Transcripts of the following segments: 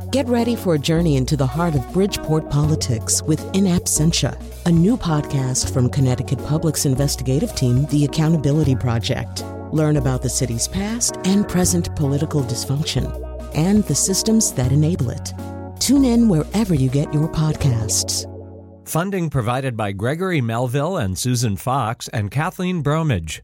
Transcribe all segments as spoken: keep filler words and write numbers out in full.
Get ready for a journey into the heart of Bridgeport politics with In Absentia, a new podcast from Connecticut Public's investigative team, The Accountability Project. Learn about the city's past and present political dysfunction and the systems that enable it. Tune in wherever you get your podcasts. Funding provided by Gregory Melville and Susan Fox and Kathleen Bromage.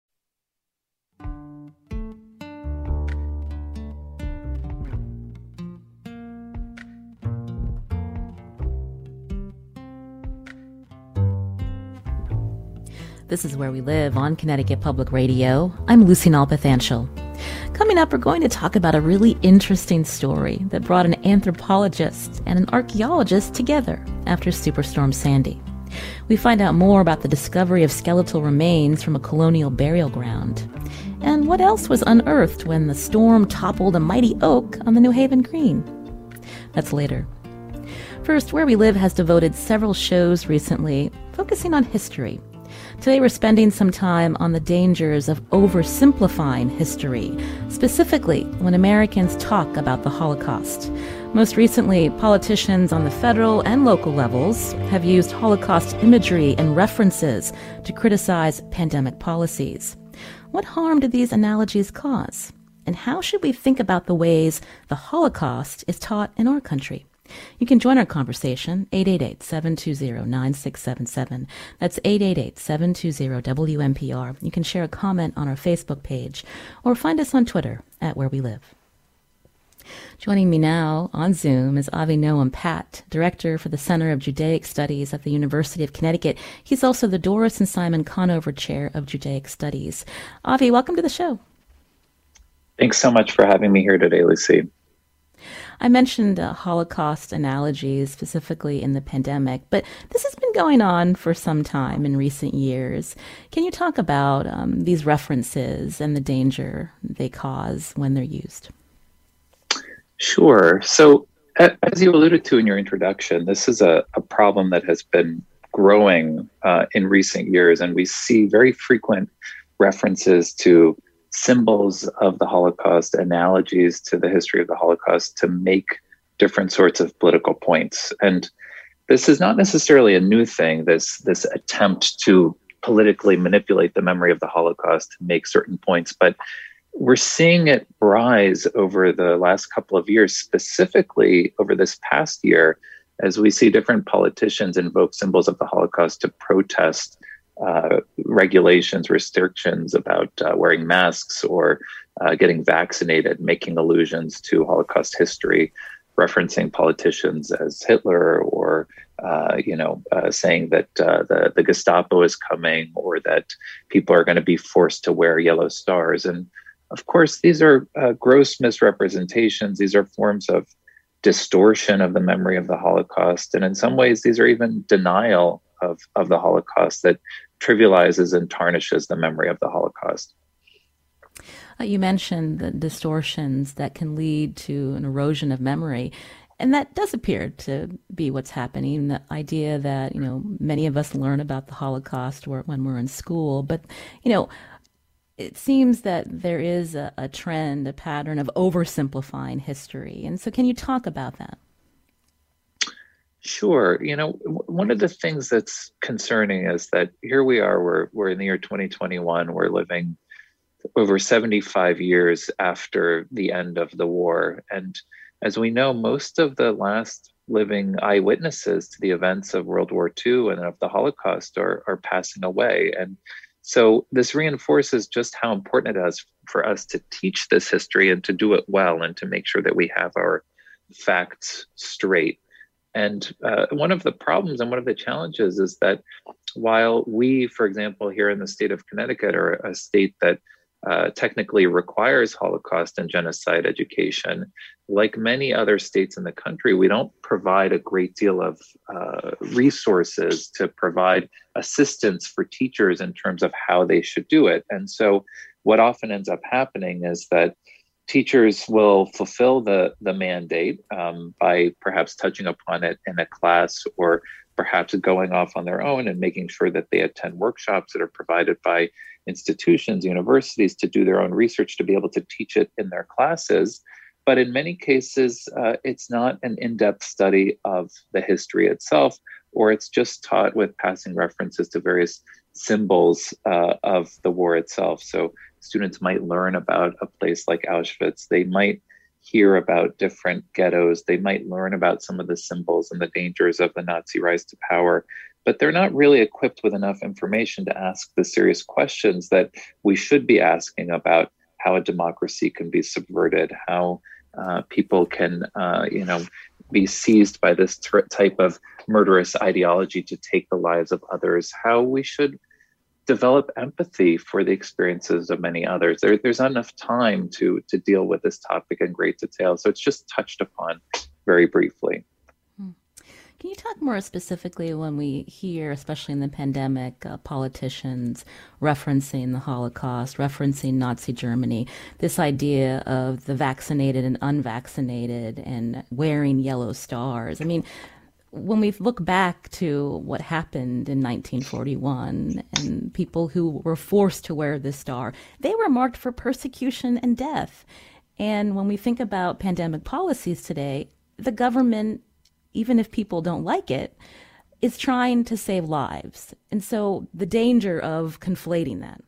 This is Where We Live on Connecticut Public Radio. I'm Lucy Nalpathanchel. Coming up, we're going to talk about a really interesting story that brought an anthropologist and an archaeologist together after Superstorm Sandy. We find out more about the discovery of skeletal remains from a colonial burial ground, and what else was unearthed when the storm toppled a mighty oak on the New Haven Green. That's later. First, Where We Live has devoted several shows recently focusing on history. Today we're spending some time on the dangers of oversimplifying history, specifically when Americans talk about the Holocaust. Most recently, politicians on the federal and local levels have used Holocaust imagery and references to criticize pandemic policies. What harm did these analogies cause? And how should we think about the ways the Holocaust is taught in our country? You can join our conversation, eight eight eight, seven two zero, nine six seven seven. That's eight eight eight, seven two zero, W M P R. You can share a comment on our Facebook page or find us on Twitter at Where We Live. Joining me now on Zoom is Avi Noam Pat, Director for the Center of Judaic Studies at the University of Connecticut. He's also the Doris and Simon Conover Chair of Judaic Studies. Avi, welcome to the show. Thanks so much for having me here today, Lucy. I mentioned uh, Holocaust analogies specifically in the pandemic, but this has been going on for some time in recent years. Can you talk about um, these references and the danger they cause when they're used? Sure. So as you alluded to in your introduction, this is a, a problem that has been growing uh, in recent years, and we see very frequent references to symbols of the Holocaust, analogies to the history of the Holocaust to make different sorts of political points. And this is not necessarily a new thing, this, this attempt to politically manipulate the memory of the Holocaust to make certain points, but we're seeing it rise over the last couple of years, specifically over this past year, as we see different politicians invoke symbols of the Holocaust to protest Uh, regulations, restrictions about uh, wearing masks or uh, getting vaccinated, making allusions to Holocaust history, referencing politicians as Hitler, or uh, you know, uh, saying that uh, the the Gestapo is coming, or that people are going to be forced to wear yellow stars. And of course, these are uh, gross misrepresentations. These are forms of distortion of the memory of the Holocaust, and in some ways, these are even denial of of the Holocaust that trivializes and tarnishes the memory of the Holocaust. Uh, you mentioned the distortions that can lead to an erosion of memory, and that does appear to be what's happening. The idea that, you know, many of us learn about the Holocaust when we're in school, but, you know, it seems that there is a, a trend, a pattern of oversimplifying history. And so can you talk about that? Sure. You know, one of the things that's concerning is that here we are, we're, we're in the year twenty twenty-one, we're living over seventy-five years after the end of the war. And as we know, most of the last living eyewitnesses to the events of World War Two and of the Holocaust are, are passing away. And so this reinforces just how important it is for us to teach this history and to do it well and to make sure that we have our facts straight. And uh, one of the problems and one of the challenges is that while we, for example, here in the state of Connecticut are a state that uh, technically requires Holocaust and genocide education, like many other states in the country, we don't provide a great deal of uh, resources to provide assistance for teachers in terms of how they should do it. And so what often ends up happening is that teachers will fulfill the, the mandate um, by perhaps touching upon it in a class, or perhaps going off on their own and making sure that they attend workshops that are provided by institutions, universities, to do their own research to be able to teach it in their classes. But in many cases, uh, it's not an in-depth study of the history itself, or it's just taught with passing references to various symbols uh, of the war itself. So students might learn about a place like Auschwitz. They might hear about different ghettos. They might learn about some of the symbols and the dangers of the Nazi rise to power, but they're not really equipped with enough information to ask the serious questions that we should be asking about how a democracy can be subverted, how uh, people can, uh, you know, be seized by this t- type of murderous ideology to take the lives of others, how we should develop empathy for the experiences of many others. There, there's not enough time to to deal with this topic in great detail, so it's just touched upon very briefly. Can you talk more specifically when we hear, especially in the pandemic, uh, politicians referencing the Holocaust, referencing Nazi Germany, this idea of the vaccinated and unvaccinated and wearing yellow stars? I mean, when we look back to what happened in nineteen forty-one and people who were forced to wear this star, they were marked for persecution and death. And when we think about pandemic policies today, the government, even if people don't like it, is trying to save lives. And so the danger of conflating that.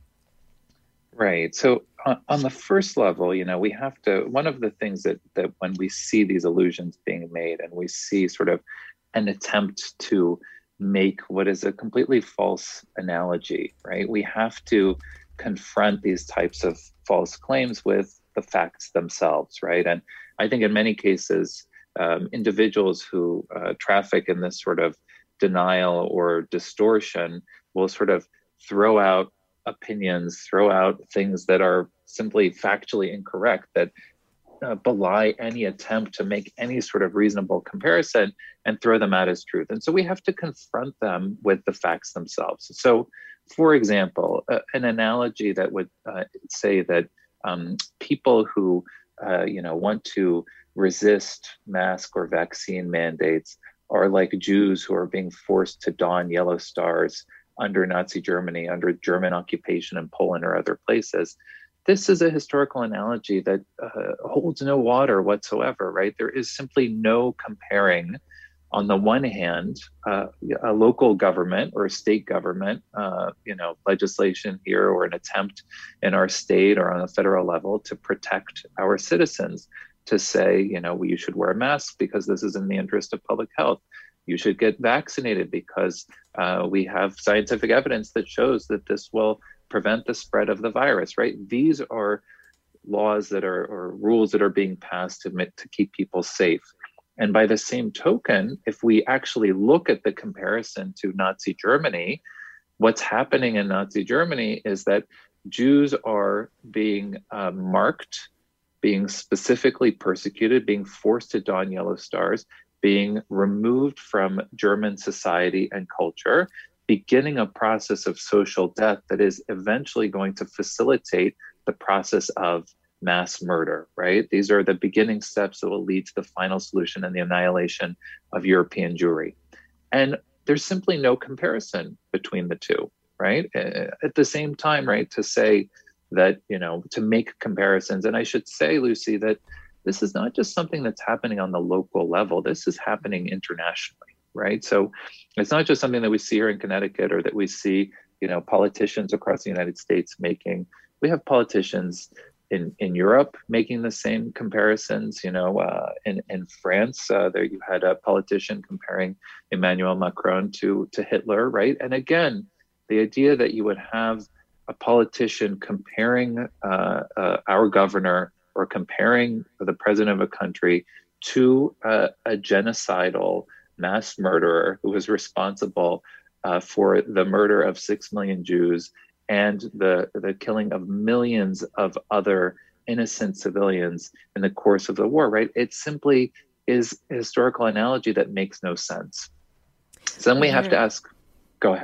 Right. So on, on the first level, you know, we have to, one of the things that, that when we see these allusions being made and we see sort of an attempt to make what is a completely false analogy, right? We have to confront these types of false claims with the facts themselves, right? And I think in many cases, um, individuals who uh, traffic in this sort of denial or distortion will sort of throw out opinions, throw out things that are simply factually incorrect, that uh, belie any attempt to make any sort of reasonable comparison and throw them out as truth. And so we have to confront them with the facts themselves. So, for example, uh, an analogy that would uh, say that um, people who uh, you know want to resist mask or vaccine mandates are like Jews who are being forced to don yellow stars under Nazi Germany, under German occupation in Poland or other places. This is a historical analogy that uh, holds no water whatsoever, right? There is simply no comparing, on the one hand, uh, a local government or a state government, uh, you know, legislation here or an attempt in our state or on a federal level to protect our citizens, to say, you know, you should wear a mask because this is in the interest of public health. You should get vaccinated because uh, we have scientific evidence that shows that this will prevent the spread of the virus, right? These are laws that are, or rules that are being passed to, to keep people safe. And by the same token, if we actually look at the comparison to Nazi Germany, what's happening in Nazi Germany is that Jews are being uh, marked, being specifically persecuted, being forced to don yellow stars, being removed from German society and culture, beginning a process of social death that is eventually going to facilitate the process of mass murder, right? These are the beginning steps that will lead to the final solution and the annihilation of European Jewry. And there's simply no comparison between the two, right? At the same time, right, to say that, you know, to make comparisons. And I should say, Lucy, that this is not just something that's happening on the local level. This is happening internationally, right? So it's not just something that we see here in Connecticut or that we see, you know, politicians across the United States making. We have politicians in, in Europe making the same comparisons. You know, uh, in, in France, uh, there you had a politician comparing Emmanuel Macron to, to Hitler, right? And again, the idea that you would have a politician comparing uh, uh, our governor or comparing the president of a country to uh, a genocidal mass murderer who was responsible uh, for the murder of six million Jews and the, the killing of millions of other innocent civilians in the course of the war, right? It simply is a historical analogy that makes no sense. So then we have to ask, go ahead.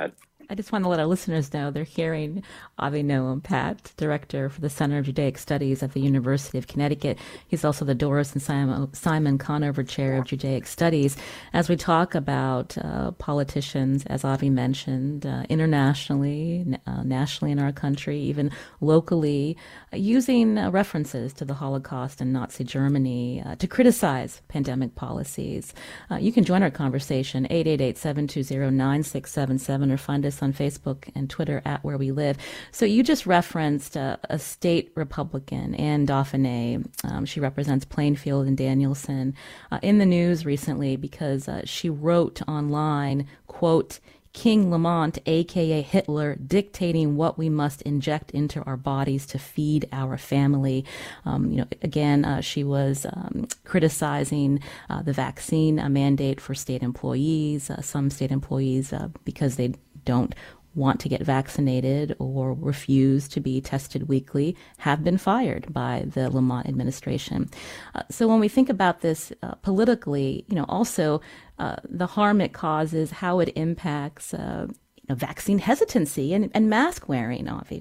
I just want to let our listeners know they're hearing Avi Noam Pat, director for the Center of Judaic Studies at the University of Connecticut. He's also the Doris and Simon, Simon Conover Chair of Judaic Studies. As we talk about uh, politicians, as Avi mentioned, uh, internationally, uh, nationally in our country, even locally, uh, using uh, references to the Holocaust and Nazi Germany uh, to criticize pandemic policies. Uh, you can join our conversation, eight eight eight, seven two zero, nine six seven seven, or find us on Facebook and Twitter at Where We Live. So you just referenced uh, a state Republican, Ann Dauphiné. Um, she represents Plainfield and Danielson uh, in the news recently because uh, she wrote online, quote, King Lamont, a k a. Hitler, dictating what we must inject into our bodies to feed our family. Um, you know, again, uh, she was um, criticizing uh, the vaccine uh, mandate for state employees. Uh, some state employees, uh, because they don't want to get vaccinated or refuse to be tested weekly, have been fired by the Lamont administration. Uh, so when we think about this uh, politically, you know, also uh, the harm it causes, how it impacts uh, you know, vaccine hesitancy and, and mask wearing, Avi.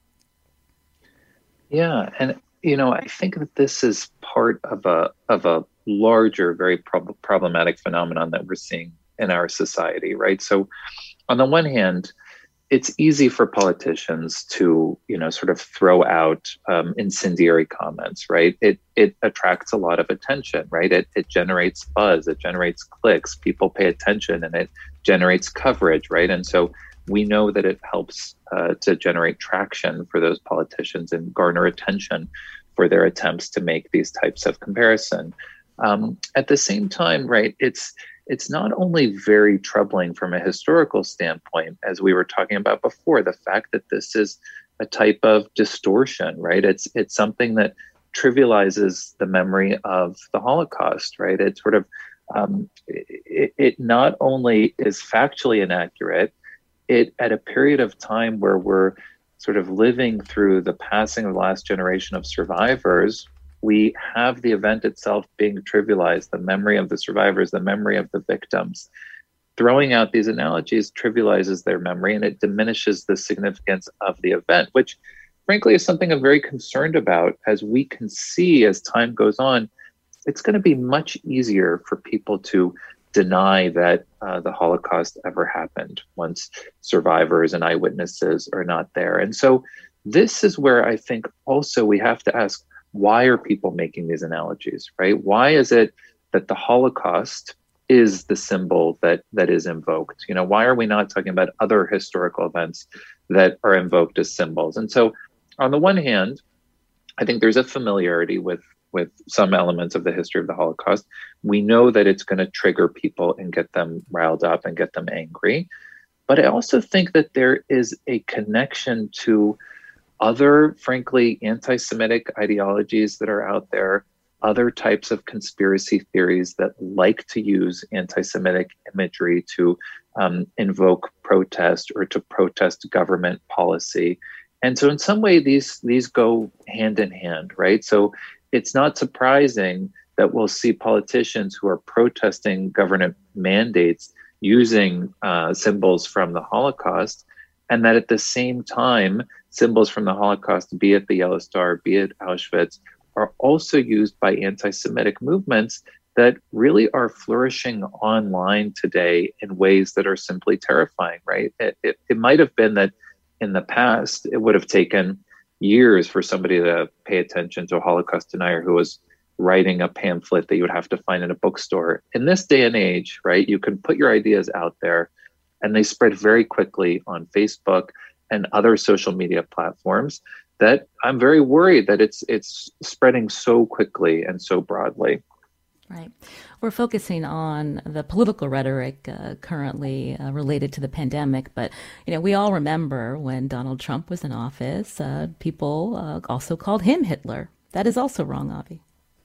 Yeah, and you know, I think that this is part of a of a larger, very prob- problematic phenomenon that we're seeing in our society, right? So, on the one hand, it's easy for politicians to, you know, sort of throw out um, incendiary comments, right? It it attracts a lot of attention, right? It it generates buzz, it generates clicks, people pay attention, and it generates coverage, right? And so we know that it helps uh, to generate traction for those politicians and garner attention for their attempts to make these types of comparison. Um, at the same time, right, it's It's not only very troubling from a historical standpoint, as we were talking about before, the fact that this is a type of distortion, right? It's it's something that trivializes the memory of the Holocaust, right? It sort of, um, it, it not only is factually inaccurate, it at a period of time where we're sort of living through the passing of the last generation of survivors, we have the event itself being trivialized, the memory of the survivors, the memory of the victims. Throwing out these analogies trivializes their memory, and it diminishes the significance of the event, which frankly is something I'm very concerned about. As we can see as time goes on, it's going to be much easier for people to deny that uh, the Holocaust ever happened once survivors and eyewitnesses are not there. And so this is where I think also we have to ask, why are people making these analogies, right? Why is it that the Holocaust is the symbol that that is invoked? You know, why are we not talking about other historical events that are invoked as symbols? And so on the one hand, I think there's a familiarity with with some elements of the history of the Holocaust. We know that it's going to trigger people and get them riled up and get them angry. But I also think that there is a connection to other, frankly, anti-Semitic ideologies that are out there, other types of conspiracy theories that like to use anti-Semitic imagery to um, invoke protest or to protest government policy. And so in some way, these these go hand in hand, right? So it's not surprising that we'll see politicians who are protesting government mandates using uh, symbols from the Holocaust, and that at the same time, symbols from the Holocaust, be it the Yellow Star, be it Auschwitz, are also used by anti-Semitic movements that really are flourishing online today in ways that are simply terrifying, right? It, it, it might have been that in the past, it would have taken years for somebody to pay attention to a Holocaust denier who was writing a pamphlet that you would have to find in a bookstore. In this day and age, right, you can put your ideas out there and they spread very quickly on Facebook and other social media platforms, that I'm very worried that it's it's spreading so quickly and so broadly. Right. We're focusing on the political rhetoric uh, currently uh, related to the pandemic, but you know, we all remember when Donald Trump was in office, uh, people uh, also called him Hitler. That is also wrong, Avi.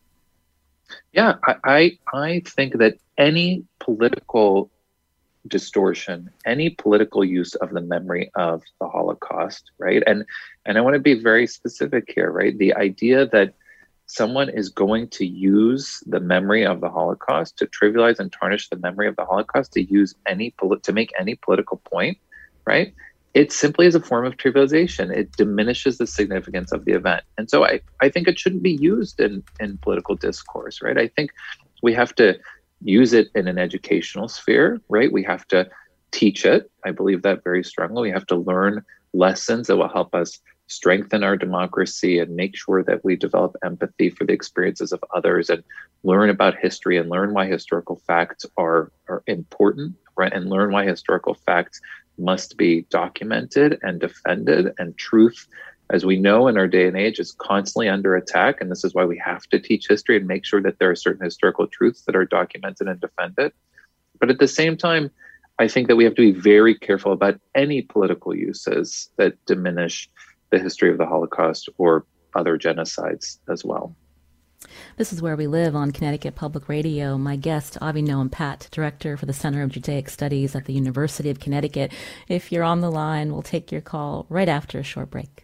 Yeah, I, I I think that any political distortion, any political use of the memory of the Holocaust, right? And and I want to be very specific here, right? The idea that someone is going to use the memory of the Holocaust to trivialize and tarnish the memory of the Holocaust to use any to make any political point, right? It simply is a form of trivialization. It diminishes the significance of the event. And so I, I think it shouldn't be used in, in political discourse, right? I think we have to use it in an educational sphere, right? We have to teach it. I believe that very strongly. We have to learn lessons that will help us strengthen our democracy and make sure that we develop empathy for the experiences of others and learn about history and learn why historical facts are, are important, right? And learn why historical facts must be documented and defended. And truth, as we know in our day and age, is constantly under attack. And this is why we have to teach history and make sure that there are certain historical truths that are documented and defended. But at the same time, I think that we have to be very careful about any political uses that diminish the history of the Holocaust or other genocides as well. This is Where We Live on Connecticut Public Radio. My guest, Avi Noam Pat, Director for the Center of Judaic Studies at the University of Connecticut. If you're on the line, we'll take your call right after a short break.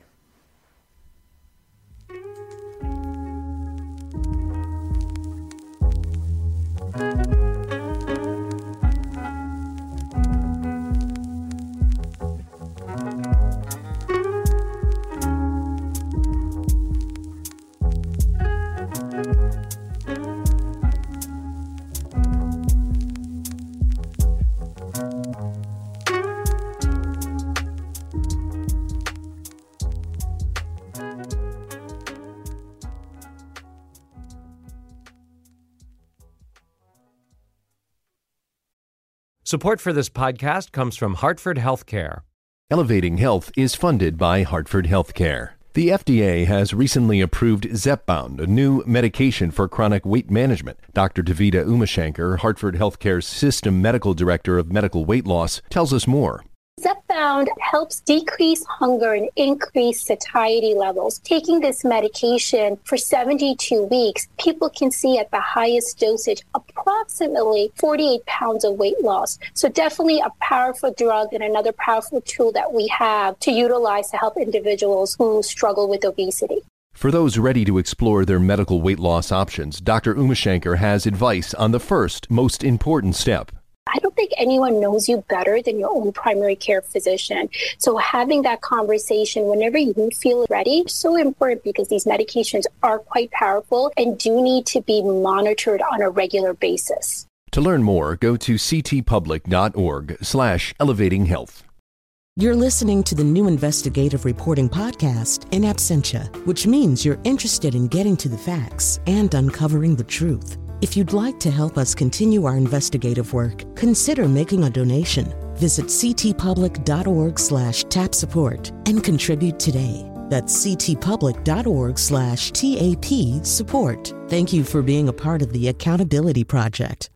Support for this podcast comes from Hartford Healthcare. Elevating Health is funded by Hartford Healthcare. The F D A has recently approved Zepbound, a new medication for chronic weight management. Doctor Davida Umashankar, Hartford Healthcare's System Medical Director of Medical Weight Loss, tells us more. Zepbound helps decrease hunger and increase satiety levels. Taking this medication for seventy-two weeks, people can see at the highest dosage approximately forty-eight pounds of weight loss. So definitely a powerful drug and another powerful tool that we have to utilize to help individuals who struggle with obesity. For those ready to explore their medical weight loss options, Doctor Umashankar has advice on the first, most important step. I don't think anyone knows you better than your own primary care physician. So having that conversation whenever you feel ready is so important because these medications are quite powerful and do need to be monitored on a regular basis. To learn more, go to ctpublic.org slash elevating health. You're listening to the new investigative reporting podcast, In Absentia, which means you're interested in getting to the facts and uncovering the truth. If you'd like to help us continue our investigative work, consider making a donation. Visit ctpublic.org slash tap support and contribute today. That's ctpublic.org slash TAP support. Thank you for being a part of the Accountability Project.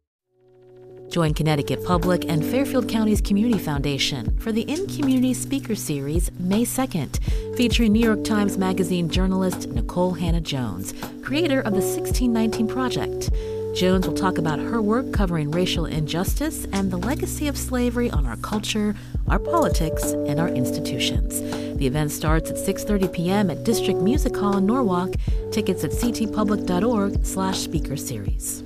Join Connecticut Public and Fairfield County's Community Foundation for the In Community Speaker Series May second, featuring New York Times Magazine journalist Nikole Hannah-Jones, creator of the sixteen nineteen Project. Jones will talk about her work covering racial injustice and the legacy of slavery on our culture, our politics, and our institutions. The event starts at six thirty p.m. at District Music Hall in Norwalk. Tickets at ctpublic.org slash speaker series.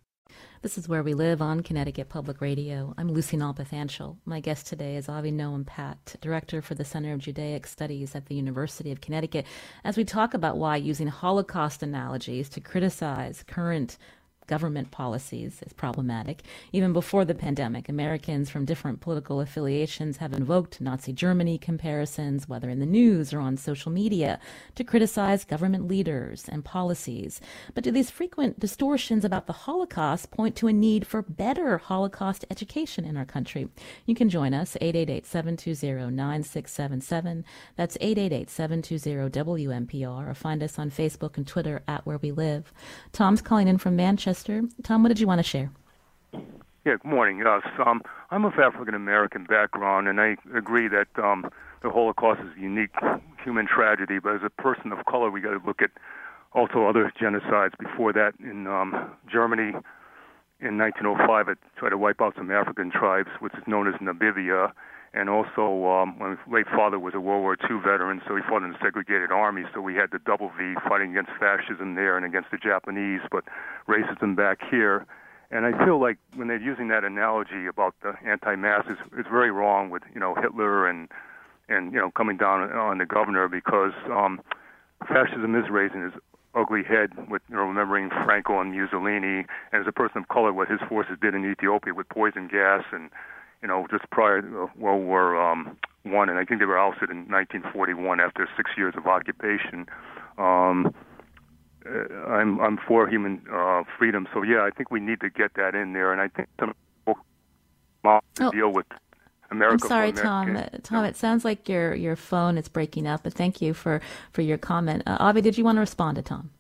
This is Where We Live on Connecticut Public Radio. I'm Lucy Nalpathanchel. My guest today is Avi Noam Pat, Director for the Center of Judaic Studies at the University of Connecticut, as we talk about why using Holocaust analogies to criticize current government policies is problematic. Even before the pandemic, Americans from different political affiliations have invoked Nazi Germany comparisons, whether in the news or on social media, to criticize government leaders and policies. But do these frequent distortions about the Holocaust point to a need for better Holocaust education in our country? You can join us, eight eight eight, seven two zero, nine six seven seven. That's eight eight eight, seven two zero, W M P R, or find us on Facebook and Twitter at Where We Live. Tom's calling in from Manchester. Tom, what did you want to share? Yeah, good morning. Yes, um, I'm of African-American background, and I agree that um, the Holocaust is a unique human tragedy, but as a person of color, we got to look at also other genocides before that. In um, Germany, in nineteen oh five, it tried to wipe out some African tribes, which is known as Namibia, and also um, my late father was a World War Two veteran, so he fought in the segregated army, so we had the double V fighting against fascism there and against the Japanese, but racism back here. And I feel like when they're using that analogy about the anti-masks, it's, it's very wrong with, you know, Hitler and, and you know, coming down on the governor, because um, fascism is raising its ugly head with, you know, remembering Franco and Mussolini, and as a person of color, what his forces did in Ethiopia with poison gas, and, you know, just prior to World War um, One, and I think they were ousted in nineteen forty-one after six years of occupation. Um, I'm I'm for human uh, freedom, so yeah, I think we need to get that in there, and I think some people to oh. deal with America. I'm sorry, for Tom. America. Uh, Tom, it sounds like your your phone is breaking up, but thank you for, for your comment. Uh, Avi, did you want to respond to Tom?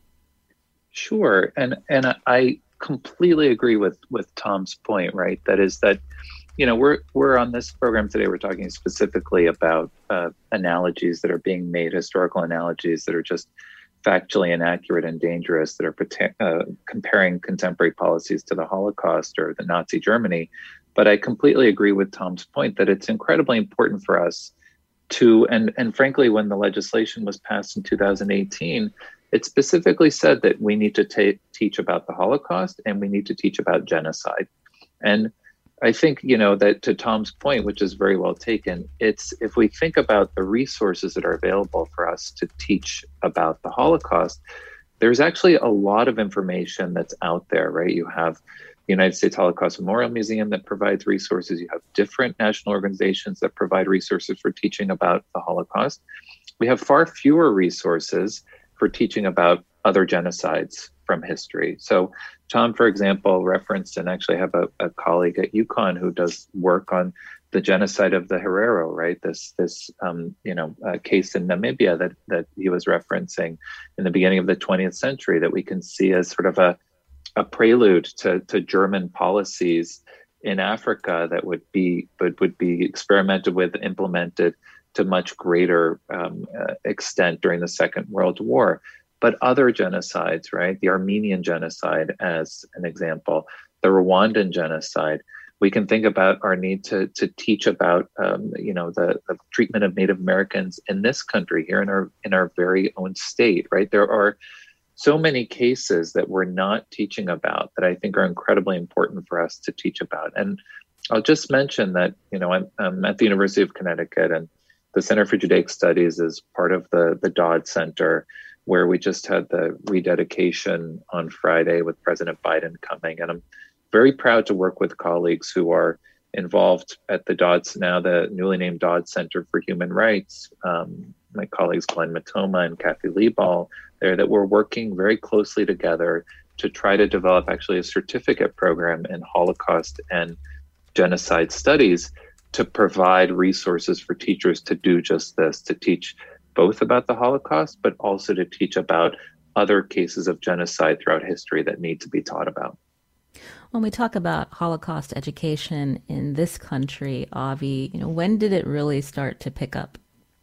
Sure, and and I completely agree with with Tom's point. Right, that is that, you know, we're we're on this program today. We're talking specifically about uh, analogies that are being made, historical analogies that are just factually inaccurate and dangerous, that are uh, comparing contemporary policies to the Holocaust or the Nazi Germany. But I completely agree with Tom's point that it's incredibly important for us to, and, and frankly, when the legislation was passed in two thousand eighteen, it specifically said that we need to ta- teach about the Holocaust and we need to teach about genocide. And I think, you know, that to Tom's point, which is very well taken, it's if we think about the resources that are available for us to teach about the Holocaust, there's actually a lot of information that's out there, right? You have the United States Holocaust Memorial Museum that provides resources. You have different national organizations that provide resources for teaching about the Holocaust. We have far fewer resources for teaching about other genocides from history. So Tom, for example, referenced, and actually have a, a colleague at UConn who does work on the genocide of the Herero, right? This this um, you know uh, case in Namibia that that he was referencing in the beginning of the twentieth century, that we can see as sort of a a prelude to to German policies in Africa that would be but would be experimented with, implemented to much greater um, uh, extent during the Second World War. But other genocides, right? The Armenian genocide, as an example, the Rwandan genocide. We can think about our need to to teach about, um, you know, the, the treatment of Native Americans in this country, here in our in our very own state, right? There are so many cases that we're not teaching about that I think are incredibly important for us to teach about. And I'll just mention that, you know, I'm, I'm at the University of Connecticut, and the Center for Judaic Studies is part of the the Dodd Center, where we just had the rededication on Friday with President Biden coming. And I'm very proud to work with colleagues who are involved at the Dodd, now the newly named Dodd Center for Human Rights. Um, my colleagues Glenn Matoma and Kathy Liebal there, that we're working very closely together to try to develop actually a certificate program in Holocaust and genocide studies to provide resources for teachers to do just this, to teach both about the Holocaust, but also to teach about other cases of genocide throughout history that need to be taught about. When we talk about Holocaust education in this country, Avi, you know, when did it really start to pick up?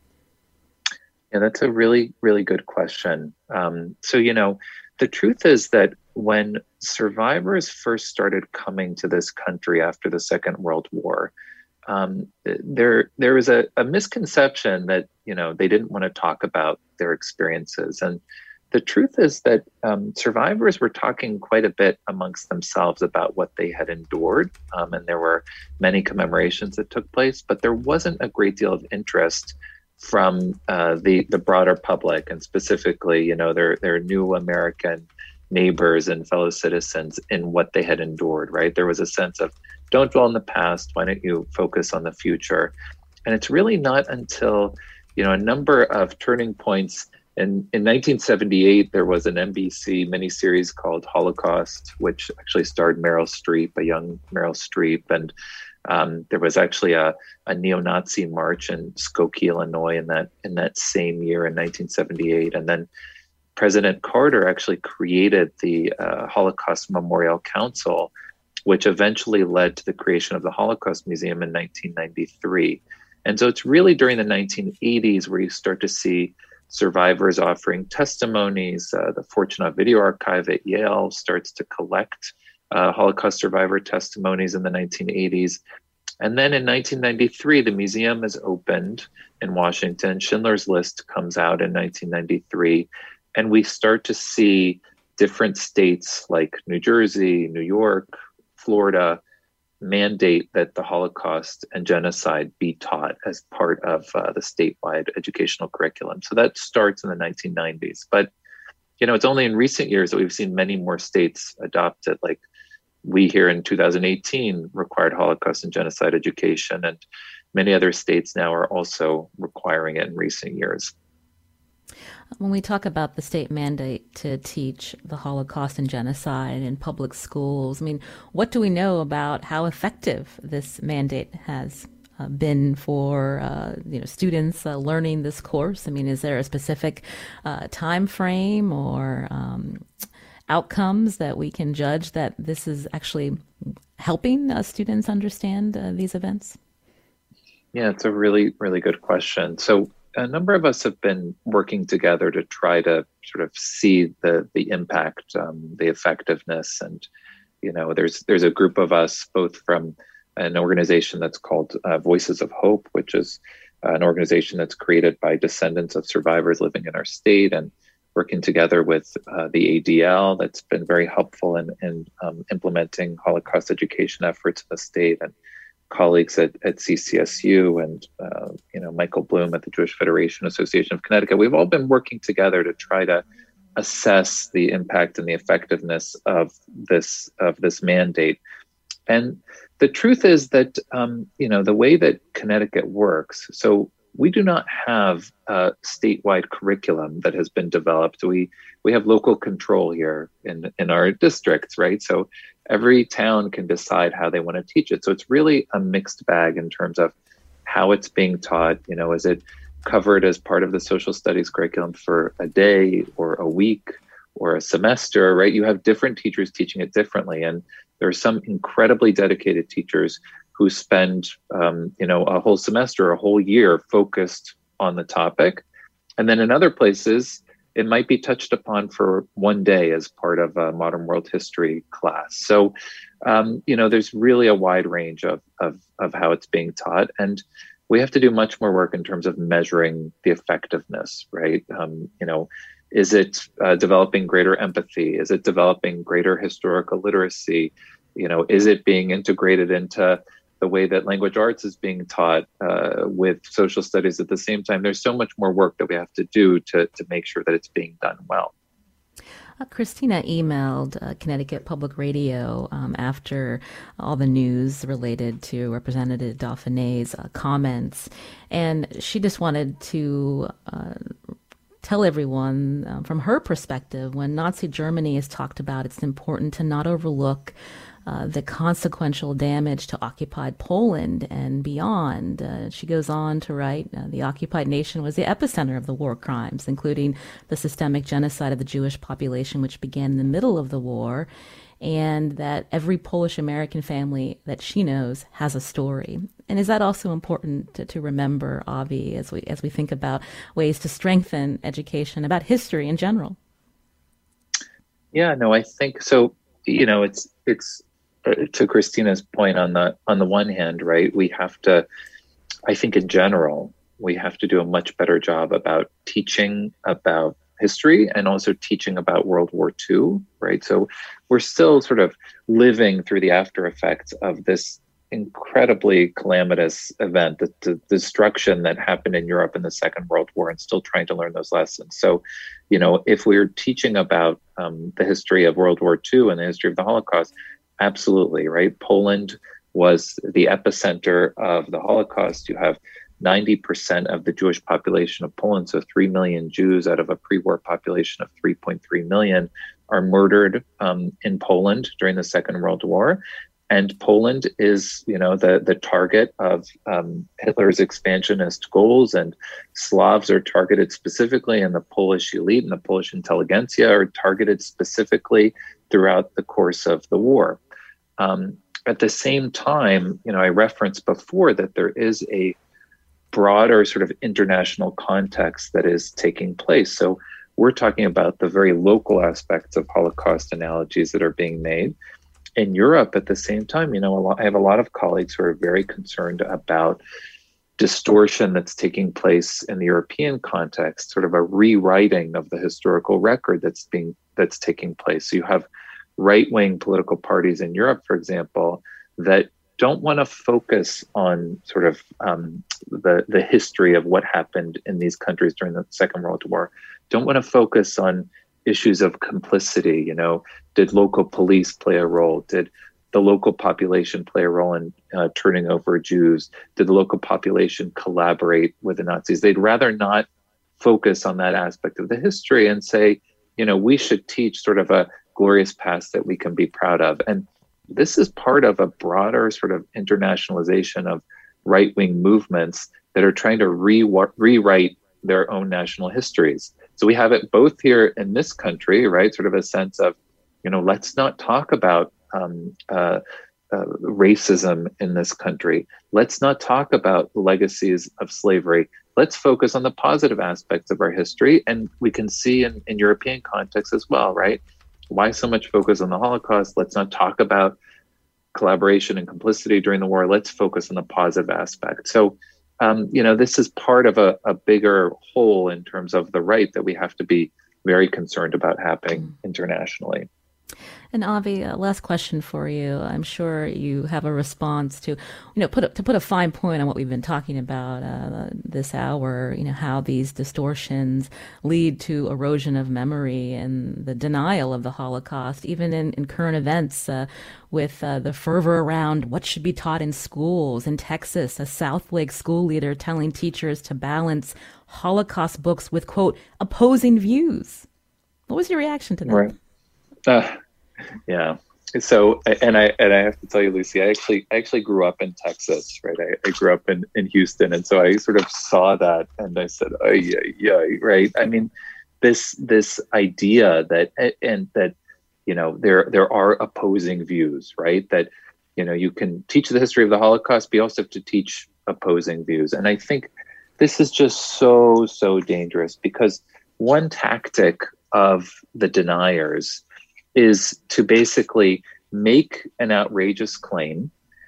Yeah, that's a really, really good question. Um, so, you know, the truth is that when survivors first started coming to this country after the Second World War, um, there there was a, a misconception that, you know, they didn't want to talk about their experiences. And the truth is that um, survivors were talking quite a bit amongst themselves about what they had endured. Um, and there were many commemorations that took place, but there wasn't a great deal of interest from uh, the the broader public, and specifically, you know, their their new American neighbors and fellow citizens in what they had endured, right? There was a sense of, don't dwell in the past, why don't you focus on the future? And it's really not until, you know, a number of turning points. In, in nineteen seventy-eight, there was an N B C miniseries called Holocaust, which actually starred Meryl Streep, a young Meryl Streep, and Um, there was actually a, a neo-Nazi march in Skokie, Illinois in that in that same year in nineteen seventy-eight. And then President Carter actually created the uh, Holocaust Memorial Council, which eventually led to the creation of the Holocaust Museum in nineteen ninety-three. And so it's really during the nineteen eighties where you start to see survivors offering testimonies. Uh, the Fortunoff Video Archive at Yale starts to collect Uh, Holocaust survivor testimonies in the nineteen eighties. And then in nineteen ninety-three, the museum is opened in Washington. Schindler's List comes out in nineteen ninety-three. And we start to see different states like New Jersey, New York, Florida mandate that the Holocaust and genocide be taught as part of uh, the statewide educational curriculum. So that starts in the nineteen nineties. But, you know, it's only in recent years that we've seen many more states adopt it. Like we here in two thousand eighteen required Holocaust and genocide education, and many other states now are also requiring it in recent years. When we talk about the state mandate to teach the Holocaust and genocide in public schools, I mean, what do we know about how effective this mandate has uh, been for uh, you know students uh, learning this course? I mean, is there a specific uh, time frame or um, outcomes that we can judge that this is actually helping uh, students understand uh, these events? Yeah, it's a really, really good question. So a number of us have been working together to try to sort of see the the impact, um, the effectiveness, and you know, there's there's a group of us both from an organization that's called uh, Voices of Hope, which is uh, an organization that's created by descendants of survivors living in our state, and working together with uh, the A D L that's been very helpful in, in um, implementing Holocaust education efforts in the state, and colleagues at, at C C S U and, uh, you know, Michael Bloom at the Jewish Federation Association of Connecticut. We've all been working together to try to assess the impact and the effectiveness of this, of this mandate. And the truth is that, um, you know, the way that Connecticut works, so we do not have a statewide curriculum that has been developed. We we have local control here in, in our districts, right? So every town can decide how they want to teach it. So it's really a mixed bag in terms of how it's being taught. You know, is it covered as part of the social studies curriculum for a day or a week or a semester, right? You have different teachers teaching it differently. And there are some incredibly dedicated teachers who spend, um, you know, a whole semester, a whole year focused on the topic. And then in other places, it might be touched upon for one day as part of a modern world history class. So, um, you know, there's really a wide range of, of, of how it's being taught. And we have to do much more work in terms of measuring the effectiveness, right? Um, you know, is it uh, developing greater empathy? Is it developing greater historical literacy? You know, is it being integrated into the way that language arts is being taught uh, with social studies at the same time? There's so much more work that we have to do to, to make sure that it's being done well. Uh, Christina emailed uh, Connecticut Public Radio um, after all the news related to Representative Dauphinet's uh, comments, and she just wanted to uh, tell everyone uh, from her perspective, when Nazi Germany is talked about, it's important to not overlook Uh, the consequential damage to occupied Poland and beyond. Uh, she goes on to write, uh, the occupied nation was the epicenter of the war crimes, including the systemic genocide of the Jewish population, which began in the middle of the war, and that every Polish American family that she knows has a story. And is that also important to, to remember, Avi, as we as we think about ways to strengthen education about history in general? Yeah, no, I think so. You know, it's it's uh, to Christina's point on the on the one hand, right? We have to, I think in general, we have to do a much better job about teaching about history and also teaching about World War Two, right? So we're still sort of living through the after effects of this incredibly calamitous event, the, the destruction that happened in Europe in the Second World War, and still trying to learn those lessons. So, you know, if we're teaching about um, the history of World War Two and the history of the Holocaust, absolutely, right? Poland was the epicenter of the Holocaust. You have ninety percent of the Jewish population of Poland, so three million Jews out of a pre-war population of three point three million are murdered um, in Poland during the Second World War. And Poland is, you know, the, the target of um, Hitler's expansionist goals, and Slavs are targeted specifically, and the Polish elite and the Polish intelligentsia are targeted specifically throughout the course of the war. Um, at the same time, you know, I referenced before that there is a broader sort of international context that is taking place. So we're talking about the very local aspects of Holocaust analogies that are being made. In Europe, at the same time, you know, a lot, I have a lot of colleagues who are very concerned about distortion that's taking place in the European context, sort of a rewriting of the historical record that's being that's taking place. So you have right-wing political parties in Europe, for example, that don't want to focus on sort of um, the, the history of what happened in these countries during the Second World War, don't want to focus on issues of complicity. You know, did local police play a role? Did the local population play a role in uh, turning over Jews? Did the local population collaborate with the Nazis? They'd rather not focus on that aspect of the history and say, you know, we should teach sort of a glorious past that we can be proud of. And this is part of a broader sort of internationalization of right-wing movements that are trying to re- rewrite their own national histories. So we have it both here in this country, right? Sort of a sense of, you know, let's not talk about um, uh, uh, racism in this country. Let's not talk about legacies of slavery. Let's focus on the positive aspects of our history. And we can see in, in European context as well, right? Why so much focus on the Holocaust? Let's not talk about collaboration and complicity during the war. Let's focus on the positive aspect. So, um, you know, this is part of a, a bigger whole in terms of the right that we have to be very concerned about happening internationally. And Avi, uh, last question for you. I'm sure you have a response to, you know, put a, to put a fine point on what we've been talking about uh, this hour. You know, how these distortions lead to erosion of memory and the denial of the Holocaust, even in, in current events, uh, with uh, the fervor around what should be taught in schools. In Texas, a Southlake school leader telling teachers to balance Holocaust books with, quote, opposing views. What was your reaction to that? Right. Uh, yeah. So, and I and I have to tell you, Lucy, I actually I actually grew up in Texas, right? I, I grew up in, in Houston, and so I sort of saw that, and I said, oh yeah, yeah, right. I mean, this this idea that and that you know there there are opposing views, right? That you know you can teach the history of the Holocaust, but you also have to teach opposing views, and I think this is just so so dangerous because one tactic of the deniers is to basically make an outrageous claim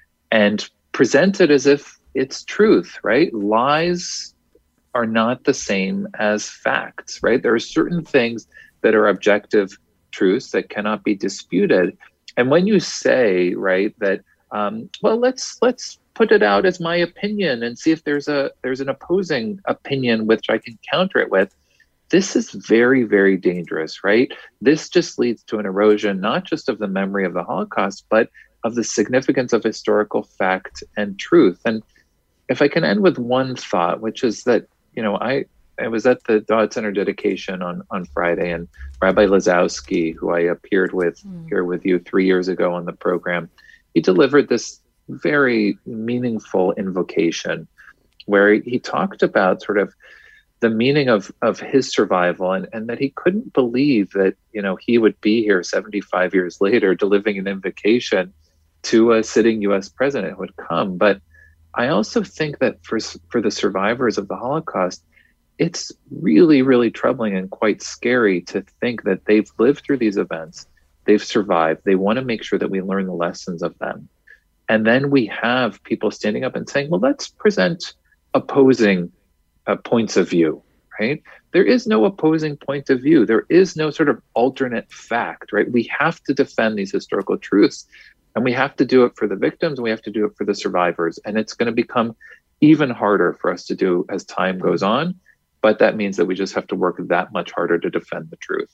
and present it as if it's truth, right? Lies are not the same as facts, right? There are certain things that are objective truths that cannot be disputed. And when you say, right, that, um, well, let's let's put it out as my opinion and see if there's a there's an opposing opinion which I can counter it with, this is very, very dangerous, right? This just leads to an erosion, not just of the memory of the Holocaust, but of the significance of historical fact and truth. And if I can end with one thought, which is that, you know, I, I was at the Dodd Center dedication on, on Friday, and Rabbi Lazowski, who I appeared with mm. here with you three years ago on the program, he delivered this very meaningful invocation where he talked about sort of the meaning of, of his survival and, and that he couldn't believe that, you know, he would be here seventy-five years later delivering an invocation to a sitting U S president who would come. But I also think that for, for the survivors of the Holocaust, it's really, really troubling and quite scary to think that they've lived through these events, they've survived, they want to make sure that we learn the lessons of them. And then we have people standing up and saying, well, let's present opposing Uh, points of view, right? There is no opposing point of view. There is no sort of alternate fact, right? We have to defend these historical truths, and we have to do it for the victims, and we have to do it for the survivors. And it's going to become even harder for us to do as time goes on. But that means that we just have to work that much harder to defend the truth.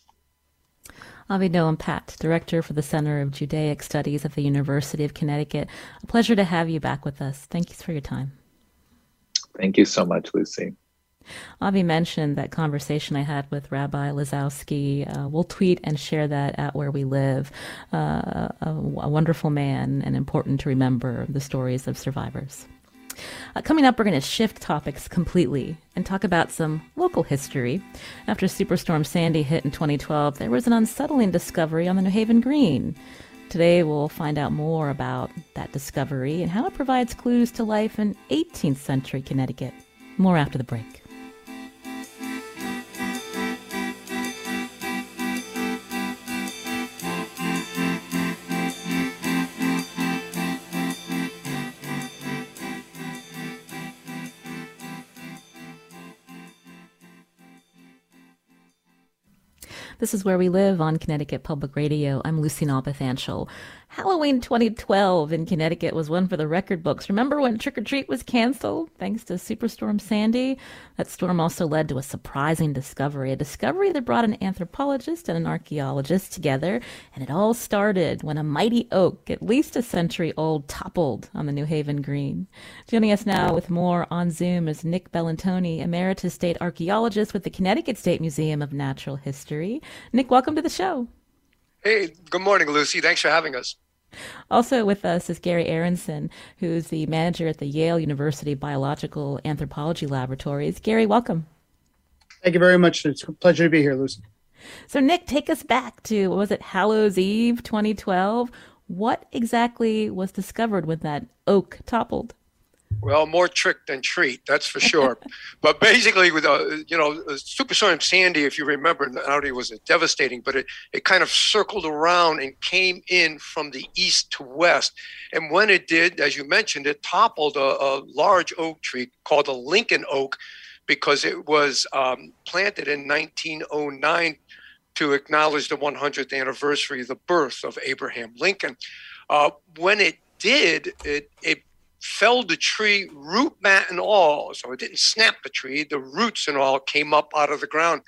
Avi Noam Pat, Director for the Center of Judaic Studies at the University of Connecticut. A pleasure to have you back with us. Thank you for your time. Thank you so much, Lucy. Avi mentioned that conversation I had with Rabbi Lazowski. Uh, we'll tweet and share that at Where We Live. Uh, a, a wonderful man, and important to remember the stories of survivors. Uh, coming up, we're going to shift topics completely and talk about some local history. After Superstorm Sandy hit in twenty twelve, there was an unsettling discovery on the New Haven Green. Today, we'll find out more about that discovery and how it provides clues to life in eighteenth century Connecticut. More after the break. This is Where We Live on Connecticut Public Radio. I'm Lucy Nalpathanchel. Halloween twenty twelve in Connecticut was one for the record books. Remember when Trick or Treat was canceled thanks to Superstorm Sandy? That storm also led to a surprising discovery, a discovery that brought an anthropologist and an archaeologist together, and it all started when a mighty oak, at least a century old, toppled on the New Haven Green. Joining us now with more on Zoom is Nick Bellantoni, Emeritus State Archaeologist with the Connecticut State Museum of Natural History. Nick, welcome to the show. Hey, good morning, Lucy. Thanks for having us. Also with us is Gary Aronson, who's the manager at the Yale University Biological Anthropology Laboratories. Gary, welcome. Thank you very much. It's a pleasure to be here, Lucy. So, Nick, take us back to, what was it, Hallows Eve twenty twelve? What exactly was discovered when that oak toppled? Well, more trick than treat, that's for sure. But basically, with uh, you know, Superstorm Sandy, if you remember, not only was it devastating, but it, it kind of circled around and came in from the east to west. And when it did, as you mentioned, it toppled a, a large oak tree called the Lincoln oak, because it was um, planted in nineteen oh nine to acknowledge the one hundredth anniversary of the birth of Abraham Lincoln. Uh, when it did, it it felled the tree, root, mat, and all. So it didn't snap the tree. The roots and all came up out of the ground.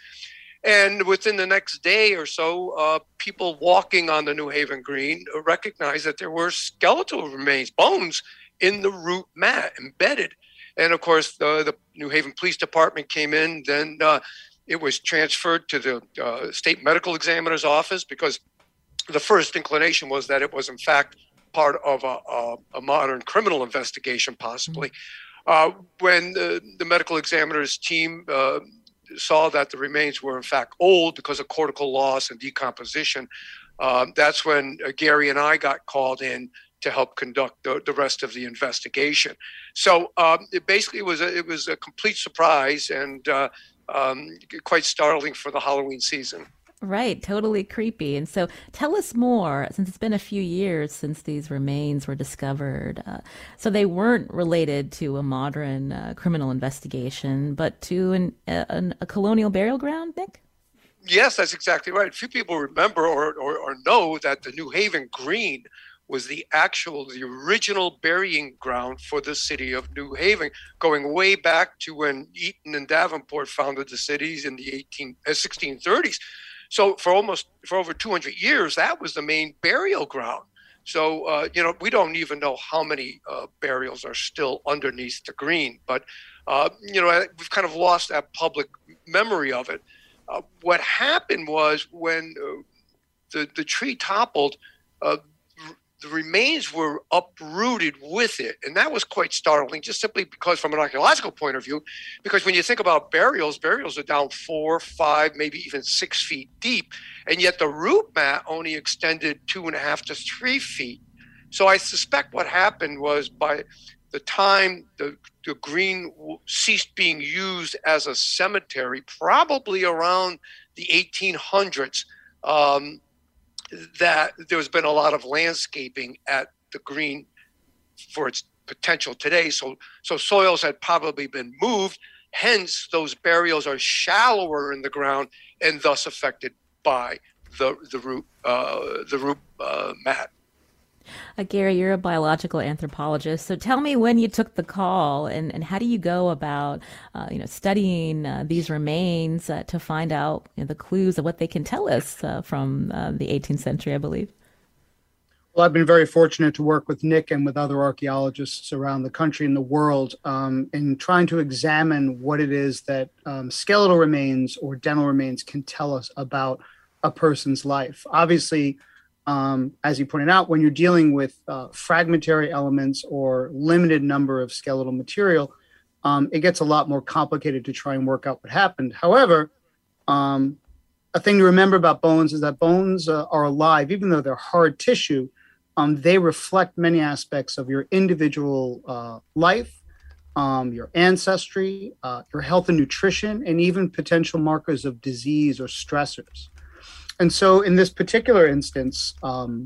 And within the next day or so, uh, people walking on the New Haven Green recognized that there were skeletal remains, bones in the root mat embedded. And of course, the, the New Haven Police Department came in. Then uh, it was transferred to the uh, state medical examiner's office, because the first inclination was that it was, in fact, part of a, a, a modern criminal investigation, possibly. Uh, when the, the medical examiner's team uh, saw that the remains were in fact old because of cortical loss and decomposition, uh, that's when uh, Gary and I got called in to help conduct the, the rest of the investigation. So um, it basically was a, it was a complete surprise and uh, um, quite startling for the Halloween season. Right, totally creepy. And so tell us more, since it's been a few years since these remains were discovered. Uh, so they weren't related to a modern uh, criminal investigation, but to an, a, a colonial burial ground, Nick? Yes, that's exactly right. Few people remember or, or, or know that the New Haven Green was the actual, the original burying ground for the city of New Haven, going way back to when Eaton and Davenport founded the cities in the eighteen, uh, sixteen thirties. So for almost, for over two hundred years, that was the main burial ground. So, uh, you know, we don't even know how many uh, burials are still underneath the green. But, uh, you know, we've kind of lost that public memory of it. Uh, what happened was when uh, the, the tree toppled, uh, the remains were uprooted with it. And that was quite startling, just simply because from an archaeological point of view, because when you think about burials, burials are down four, five, maybe even six feet deep. And yet the root mat only extended two and a half to three feet. So I suspect what happened was by the time the, the green ceased being used as a cemetery, probably around the eighteen hundreds, um, that there's been a lot of landscaping at the green for its potential today. So, so soils had probably been moved. Hence, those burials are shallower in the ground and thus affected by the the root uh, the root uh, mat. Uh, Gary, you're a biological anthropologist, so tell me when you took the call, and, and how do you go about, uh, you know, studying uh, these remains uh, to find out, you know, the clues of what they can tell us uh, from uh, the eighteenth century, I believe. Well, I've been very fortunate to work with Nick and with other archaeologists around the country and the world um, in trying to examine what it is that um, skeletal remains or dental remains can tell us about a person's life. Obviously, Um, as you pointed out, when you're dealing with uh, fragmentary elements or limited number of skeletal material, um, it gets a lot more complicated to try and work out what happened. However, um, a thing to remember about bones is that bones uh, are alive. Even though they're hard tissue, um, they reflect many aspects of your individual uh, life, um, your ancestry, uh, your health and nutrition, and even potential markers of disease or stressors. And so in this particular instance, um,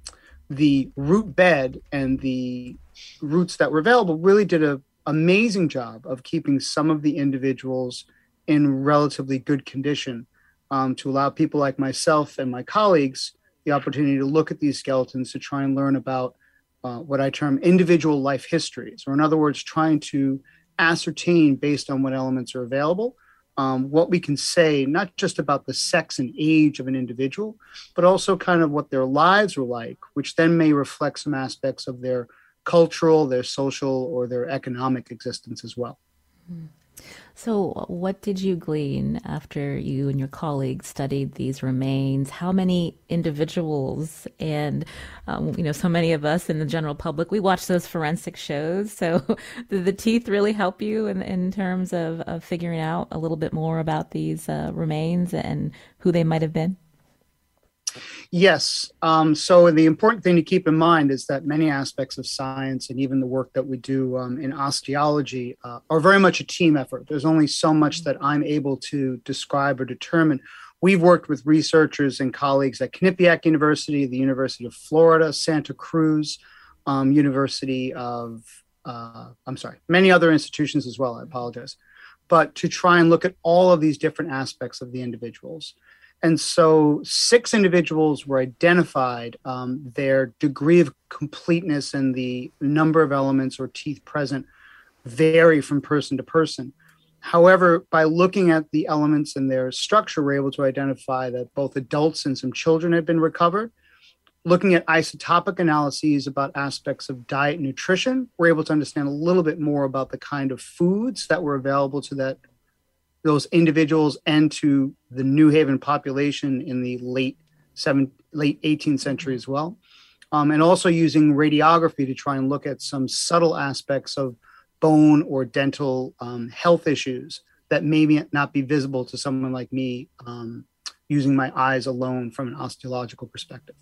the root bed and the roots that were available really did an amazing job of keeping some of the individuals in relatively good condition. um, to allow people like myself and my colleagues the opportunity to look at these skeletons to try and learn about uh, what I term individual life histories, or in other words, trying to ascertain based on what elements are available, um, what we can say, not just about the sex and age of an individual, but also kind of what their lives were like, which then may reflect some aspects of their cultural, their social, or their economic existence as well. So what did you glean after you and your colleagues studied these remains? How many individuals and, um, you know, so many of us in the general public, we watch those forensic shows. So did the teeth really help you in, in terms of, of figuring out a little bit more about these uh, remains and who they might have been? Yes. Um, so the important thing to keep in mind is that many aspects of science and even the work that we do um, in osteology uh, are very much a team effort. There's only so much that I'm able to describe or determine. We've worked with researchers and colleagues at Quinnipiac University, the University of Florida, Santa Cruz, um, University of, uh, I'm sorry, many other institutions as well. I apologize. But to try and look at all of these different aspects of the individuals. And so six individuals were identified. Um, their degree of completeness and the number of elements or teeth present vary from person to person. However, by looking at the elements and their structure, we're able to identify that both adults and some children had been recovered. Looking at isotopic analyses about aspects of diet and nutrition, we're able to understand a little bit more about the kind of foods that were available to that those individuals and to the New Haven population in the late seven, late eighteenth century as well. Um, and also using radiography to try and look at some subtle aspects of bone or dental um, health issues that may not be visible to someone like me um, using my eyes alone from an osteological perspective.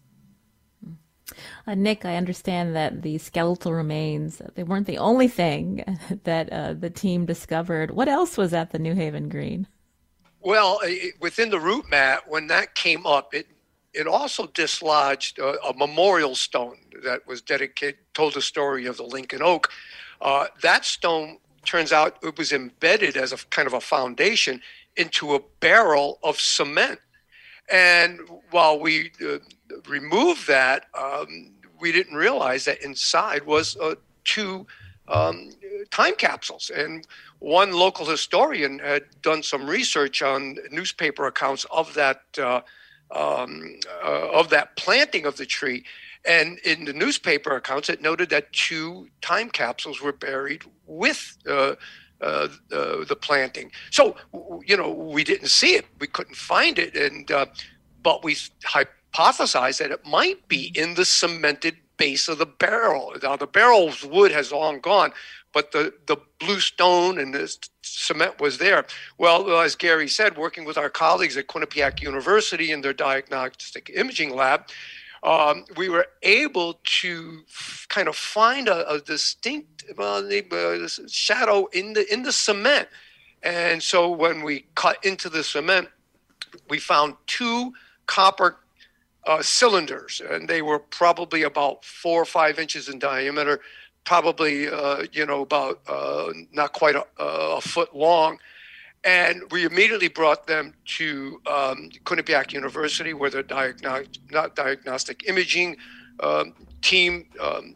Uh, Nick, I understand that the skeletal remains, they weren't the only thing that uh, the team discovered. What else was at the New Haven Green? Well, it, within the root mat, when that came up, it it also dislodged a, a memorial stone that was dedicated, told the story of the Lincoln Oak. Uh, that stone, turns out, it was embedded as a kind of a foundation into a barrel of cement. And while we uh, removed that, um, we didn't realize that inside was uh, two um, time capsules. And one local historian had done some research on newspaper accounts of that uh, um, uh, of that planting of the tree. And in the newspaper accounts, it noted that two time capsules were buried with uh, Uh, uh, the planting. So, you know, we didn't see it. We couldn't find it. And, uh, but we hypothesized that it might be in the cemented base of the barrel. Now, the barrel's wood has long gone, but the, the blue stone and the cement was there. Well, as Gary said, working with our colleagues at Quinnipiac University in their diagnostic imaging lab, Um, we were able to f- kind of find a, a distinct uh, uh, shadow in the in the cement. And so when we cut into the cement, we found two copper uh, cylinders, and they were probably about four or five inches in diameter, probably, uh, you know, about uh, not quite a, a foot long. And we immediately brought them to um, Quinnipiac University, where the diagno- not diagnostic imaging um, team um,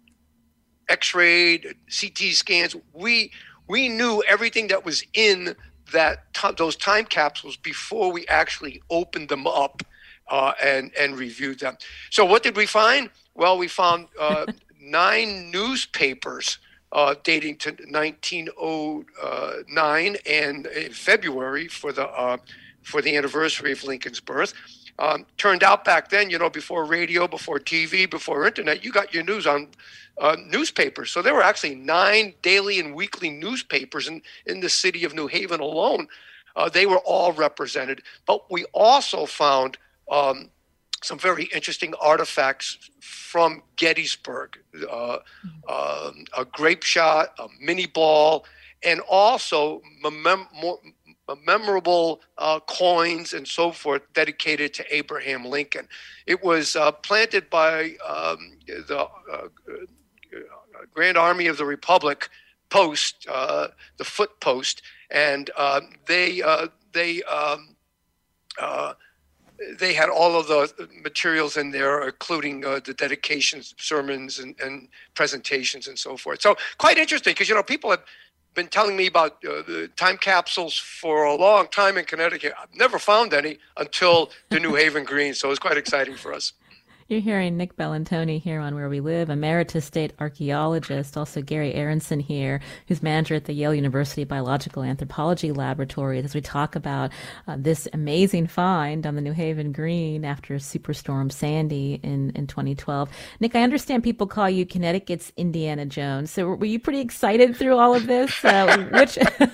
X-rayed, C T scans. We we knew everything that was in that t- those time capsules before we actually opened them up uh, and and reviewed them. So what did we find? Well, we found uh, nine newspapers Uh, dating to nineteen oh nine and in February for the uh, for the anniversary of Lincoln's birth. Um, turned out back then, you know, before radio, before T V, before internet, you got your news on uh, newspapers. So there were actually nine daily and weekly newspapers in, in the city of New Haven alone. Uh, they were all represented. But we also found um, some very interesting artifacts from Gettysburg, uh, uh, a grape shot, a mini ball, and also mem- more, memorable uh, coins and so forth dedicated to Abraham Lincoln. It was uh, planted by um, the uh, Grand Army of the Republic Post, uh, the Foot Post, and uh, they uh, they um, uh, they had all of the materials in there, including uh, the dedications, sermons, and, and presentations, and so forth. So quite interesting, because, you know, people have been telling me about uh, the time capsules for a long time in Connecticut. I've never found any until the New Haven Green, so it's quite exciting for us. You're hearing Nick Bellantoni here on Where We Live, emeritus state archaeologist, also Gary Aronson here, who's manager at the Yale University Biological Anthropology Laboratory, as we talk about uh, this amazing find on the New Haven Green after Superstorm Sandy in, in twenty twelve. Nick, I understand people call you Connecticut's Indiana Jones. So were you pretty excited through all of this? Uh, which...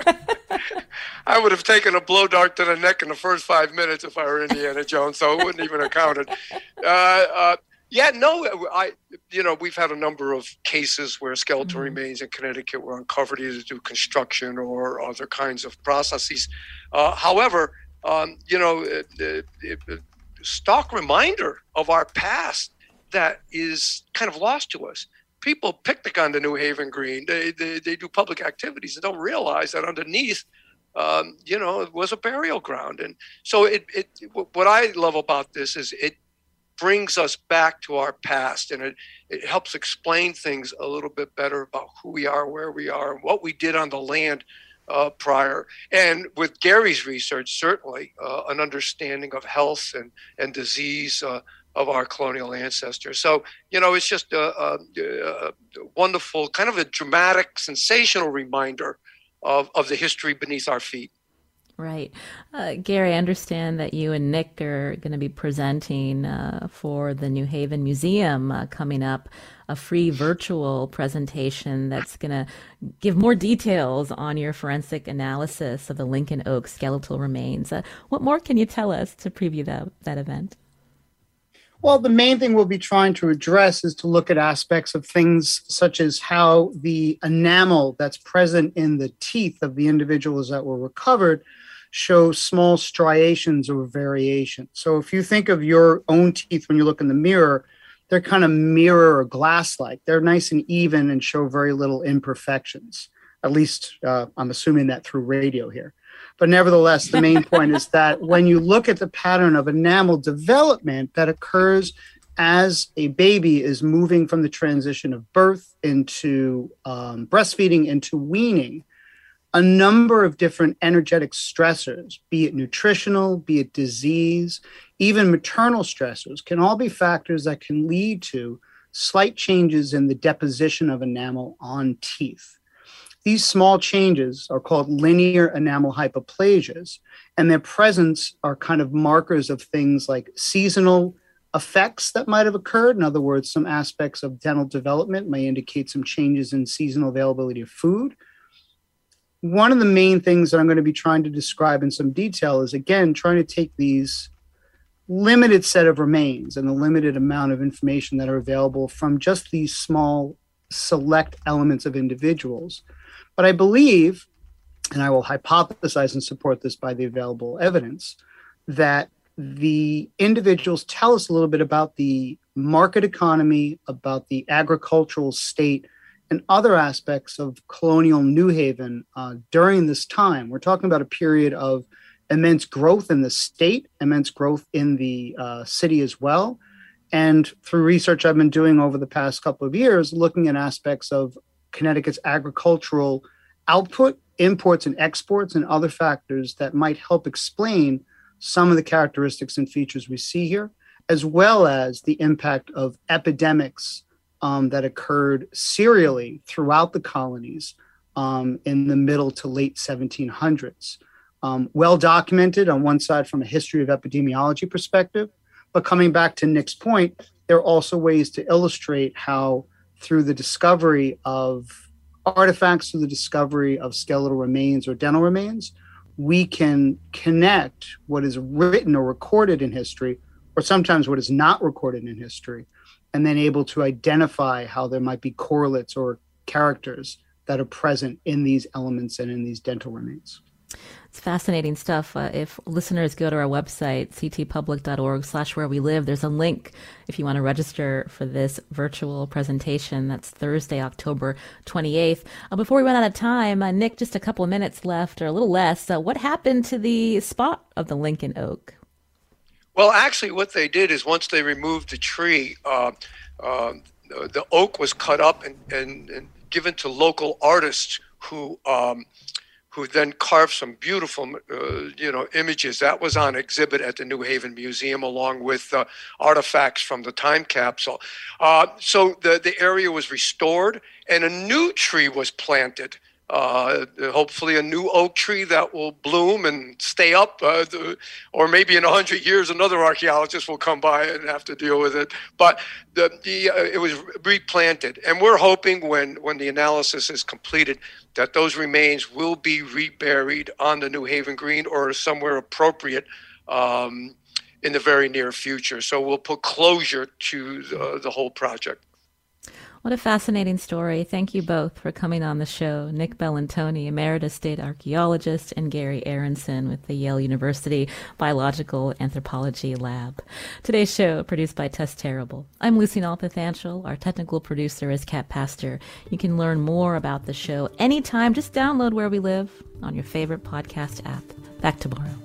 I would have taken a blow dart to the neck in the first five minutes if I were Indiana Jones, so it wouldn't even have counted. Uh, uh, yeah, no, I, you know, we've had a number of cases where skeletal mm-hmm. remains in Connecticut were uncovered either to do construction or other kinds of processes. Uh, however, um, you know, it, it, it, stark reminder of our past that is kind of lost to us. People picnic on the New Haven Green. They, they, they do public activities and don't realize that underneath, um, you know, it was a burial ground. And so it, it, what I love about this is it brings us back to our past, and it, it helps explain things a little bit better about who we are, where we are, and what we did on the land uh, prior. And with Gary's research, certainly uh, an understanding of health and, and disease uh, of our colonial ancestors. So, you know, it's just a, a, a wonderful, kind of a dramatic, sensational reminder of, of the history beneath our feet. Right. Uh, Gary, I understand that you and Nick are going to be presenting uh, for the New Haven Museum uh, coming up, a free virtual presentation that's going to give more details on your forensic analysis of the Lincoln Oak skeletal remains. Uh, what more can you tell us to preview that, that event? Well, the main thing we'll be trying to address is to look at aspects of things such as how the enamel that's present in the teeth of the individuals that were recovered show small striations or variations. So if you think of your own teeth when you look in the mirror, they're kind of mirror or glass-like. They're nice and even and show very little imperfections. At least uh, I'm assuming that through radio here. But nevertheless, the main point is that when you look at the pattern of enamel development that occurs as a baby is moving from the transition of birth into um, breastfeeding into weaning, a number of different energetic stressors, be it nutritional, be it disease, even maternal stressors, can all be factors that can lead to slight changes in the deposition of enamel on teeth. These small changes are called linear enamel hypoplasias, and their presence are kind of markers of things like seasonal effects that might have occurred. In other words, some aspects of dental development may indicate some changes in seasonal availability of food. One of the main things that I'm going to be trying to describe in some detail is, again, trying to take these limited set of remains and the limited amount of information that are available from just these small select elements of individuals. But I believe, and I will hypothesize and support this by the available evidence, that the individuals tell us a little bit about the market economy, about the agricultural state, and other aspects of colonial New Haven uh, during this time. We're talking about a period of immense growth in the state, immense growth in the uh, city as well. And through research I've been doing over the past couple of years, looking at aspects of Connecticut's agricultural output, imports and exports, and other factors that might help explain some of the characteristics and features we see here, as well as the impact of epidemics um, that occurred serially throughout the colonies um, in the middle to late seventeen hundreds. Um, well documented on one side from a history of epidemiology perspective, but coming back to Nick's point, there are also ways to illustrate how through the discovery of artifacts, through the discovery of skeletal remains or dental remains, we can connect what is written or recorded in history, or sometimes what is not recorded in history, and then able to identify how there might be correlates or characters that are present in these elements and in these dental remains. It's fascinating stuff. Uh, if listeners go to our website, c t public dot org slash where we live, there's a link if you want to register for this virtual presentation. That's Thursday, October twenty-eighth. Uh, before we run out of time, uh, Nick, just a couple of minutes left or a little less. Uh, what happened to the spot of the Lincoln Oak? Well, actually, what they did is once they removed the tree, uh, uh, the oak was cut up and, and, and given to local artists who um, who then carved some beautiful, uh, you know, images. That was on exhibit at the New Haven Museum, along with uh, artifacts from the time capsule. Uh, so the, the area was restored, and a new tree was planted. Uh, hopefully a new oak tree that will bloom and stay up, uh, the, or maybe in a hundred years another archaeologist will come by and have to deal with it. But the, the uh, it was replanted, and we're hoping when when the analysis is completed that those remains will be reburied on the New Haven Green or somewhere appropriate um, in the very near future. So we'll put closure to the, the whole project. What a fascinating story. Thank you both for coming on the show. Nick Bellantoni, Emeritus State Archaeologist, and Gary Aronson with the Yale University Biological Anthropology Lab. Today's show produced by Tess Terrible. I'm Lucy Nalpathanchel. Our technical producer is Kat Pastor. You can learn more about the show anytime. Just download Where We Live on your favorite podcast app. Back tomorrow.